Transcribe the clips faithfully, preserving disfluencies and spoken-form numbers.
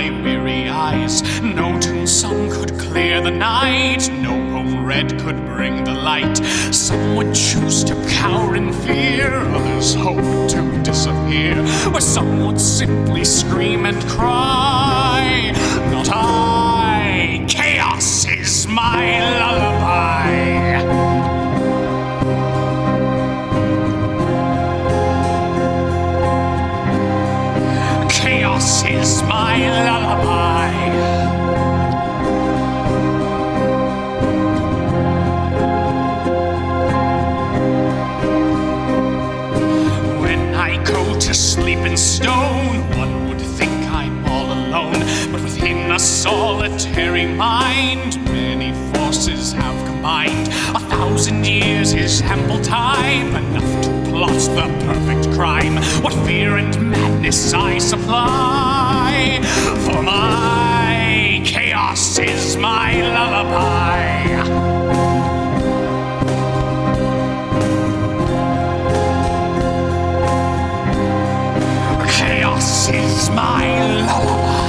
my weary eyes. No tune song could clear the night, no poem read could bring the light. Some would choose to cower in fear, others hope to disappear, or some would simply scream and cry. Not I, chaos is my lullaby. Chaos is my lullaby. When I go to sleep in stone, one would think I'm all alone, but within a solitary mind, many forces have combined. A thousand years is ample time, enough to plot the perfect crime. What fear and madness I supply, for my chaos is my lullaby. Chaos is my lullaby.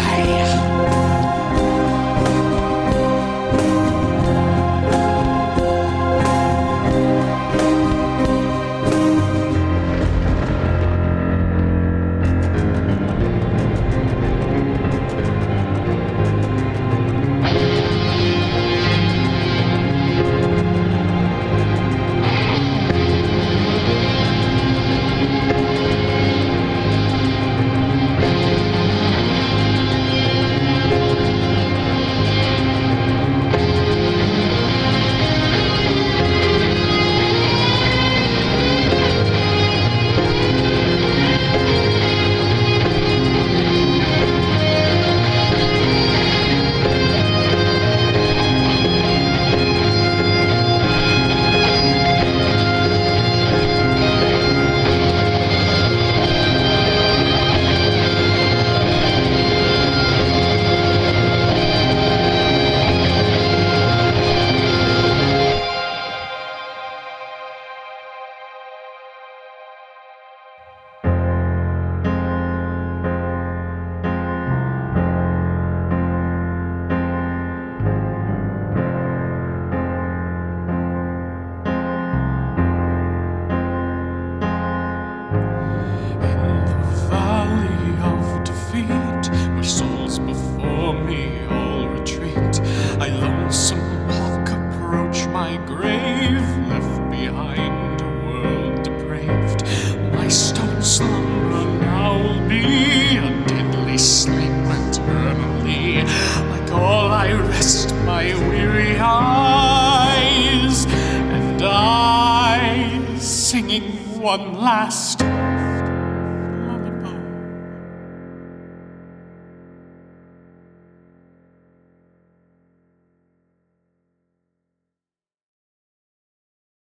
My grave left behind a world depraved. My stone slumber now will be a deadly sleep eternally. Like all I rest my weary eyes, and I, singing one last